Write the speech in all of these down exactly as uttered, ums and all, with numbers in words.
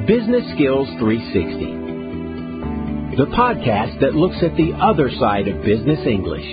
Business Skills three sixty, the podcast that looks at the other side of business English.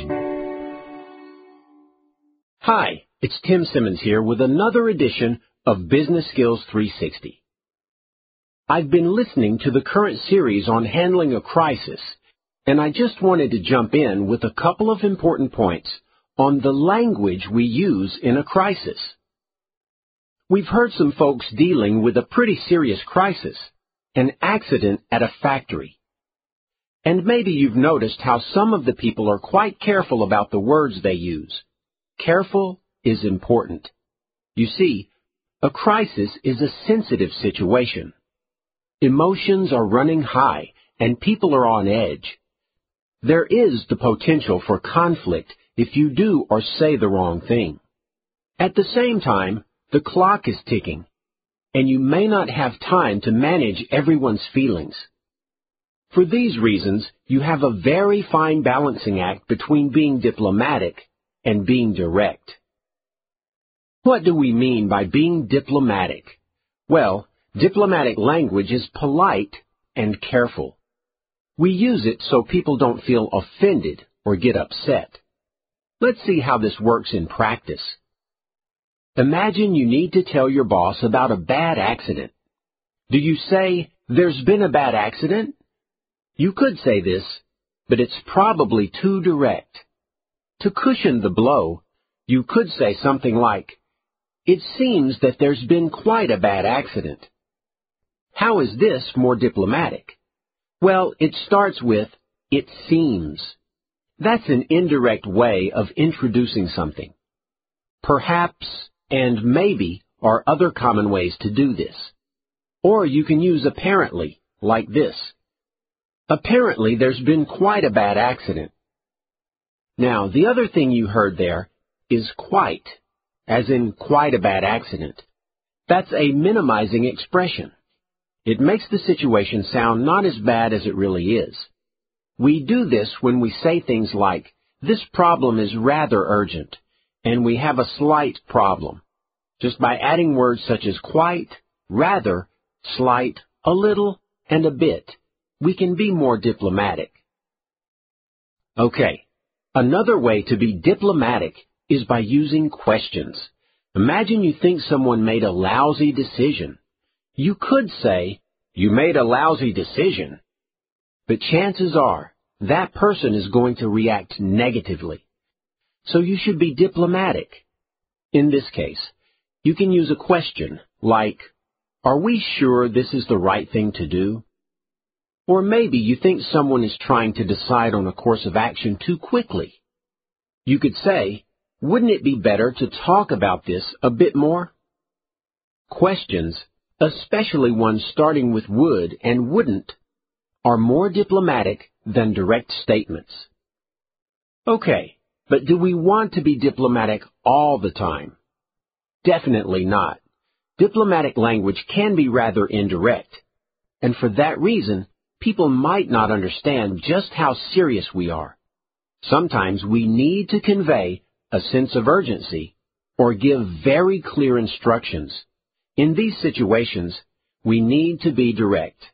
Hi, it's Tim Simmons here with another edition of Business Skills three sixty. I've been listening to the current series on handling a crisis, and I just wanted to jump in with a couple of important points on the language we use in a crisis. We've heard some folks dealing with a pretty serious crisis, an accident at a factory. And maybe you've noticed how some of the people are quite careful about the words they use. Careful is important. You see, a crisis is a sensitive situation. Emotions are running high and people are on edge. There is the potential for conflict if you do or say the wrong thing. At the same time, the clock is ticking, and you may not have time to manage everyone's feelings. For these reasons, you have a very fine balancing act between being diplomatic and being direct. What do we mean by being diplomatic? Well, diplomatic language is polite and careful. We use it so people don't feel offended or get upset. Let's see how this works in practice. Imagine you need to tell your boss about a bad accident. Do you say, "There's been a bad accident"? You could say this, but it's probably too direct. To cushion the blow, you could say something like, "It seems that there's been quite a bad accident." How is this more diplomatic? Well, it starts with, "It seems." That's an indirect way of introducing something. Perhaps and maybe are other common ways to do this. Or you can use apparently, like this. Apparently there's been quite a bad accident. Now, the other thing you heard there is quite, as in quite a bad accident. That's a minimizing expression. It makes the situation sound not as bad as it really is. We do this when we say things like, "This problem is rather urgent," and we have a slight problem. Just by adding words such as quite, rather, slight, a little, and a bit, we can be more diplomatic. Okay, another way to be diplomatic is by using questions. Imagine you think someone made a lousy decision. You could say, "You made a lousy decision," but chances are that person is going to react negatively. So you should be diplomatic. In this case, you can use a question like, "Are we sure this is the right thing to do?" Or maybe you think someone is trying to decide on a course of action too quickly. You could say, "Wouldn't it be better to talk about this a bit more?" Questions, especially ones starting with would and wouldn't, are more diplomatic than direct statements. Okay, but do we want to be diplomatic all the time? Definitely not. Diplomatic language can be rather indirect, and for that reason, people might not understand just how serious we are. Sometimes we need to convey a sense of urgency or give very clear instructions. In these situations, we need to be direct.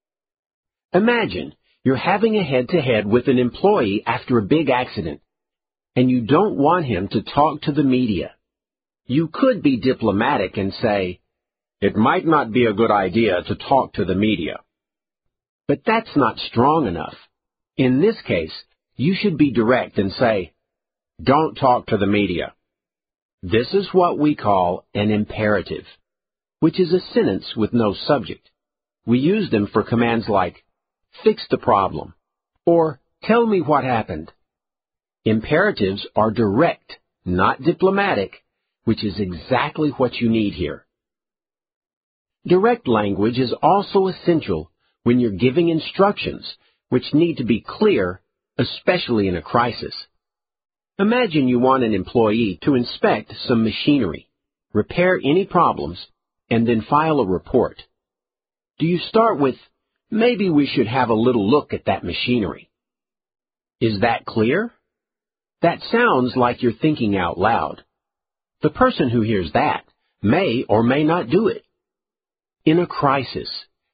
Imagine you're having a head-to-head with an employee after a big accident, and you don't want him to talk to the media. You could be diplomatic and say, "It might not be a good idea to talk to the media." But that's not strong enough. In this case, you should be direct and say, "Don't talk to the media." This is what we call an imperative, which is a sentence with no subject. We use them for commands like, "Fix the problem," or "Tell me what happened." Imperatives are direct, not diplomatic, which is exactly what you need here. Direct language is also essential when you're giving instructions, which need to be clear, especially in a crisis. Imagine you want an employee to inspect some machinery, repair any problems, and then file a report. Do you start with, "Maybe we should have a little look at that machinery"? Is that clear? That sounds like you're thinking out loud. The person who hears that may or may not do it. In a crisis,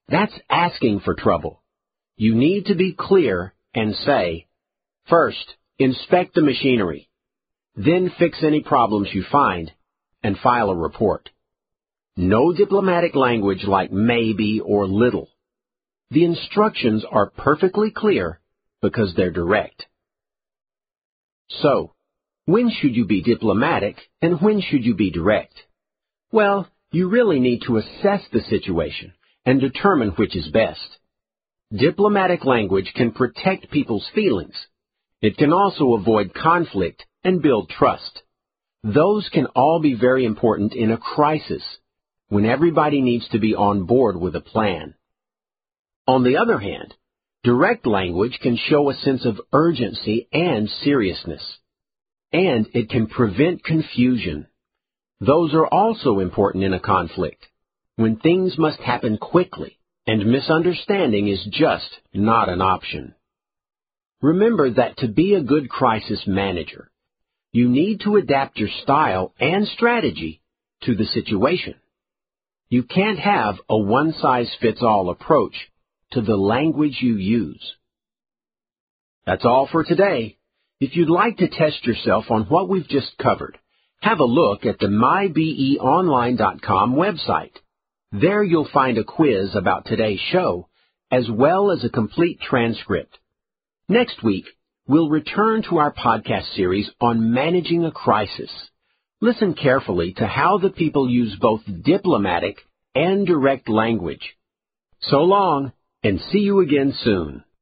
That's asking for trouble. You need to be clear and say, first, inspect the machinery. Then fix any problems you find and file a report. No diplomatic language like maybe or little. The instructions are perfectly clear because they're direct. So, when should you be diplomatic and when should you be direct? Well, you really need to assess the situation and determine which is best. Diplomatic language can protect people's feelings. It can also avoid conflict and build trust. Those can all be very important in a crisis, when everybody needs to be on board with a plan. On the other hand, direct language can show a sense of urgency and seriousness, and it can prevent confusion. Those are also important in a conflict, when things must happen quickly and misunderstanding is just not an option. Remember that to be a good crisis manager, you need to adapt your style and strategy to the situation. You can't have a one-size-fits-all approach to the language you use. That's all for today. If you'd like to test yourself on what we've just covered, have a look at the my b e online dot com website. There you'll find a quiz about today's show, as well as a complete transcript. Next week, we'll return to our podcast series on managing a crisis. Listen carefully to how the people use both diplomatic and direct language. So long, and see you again soon.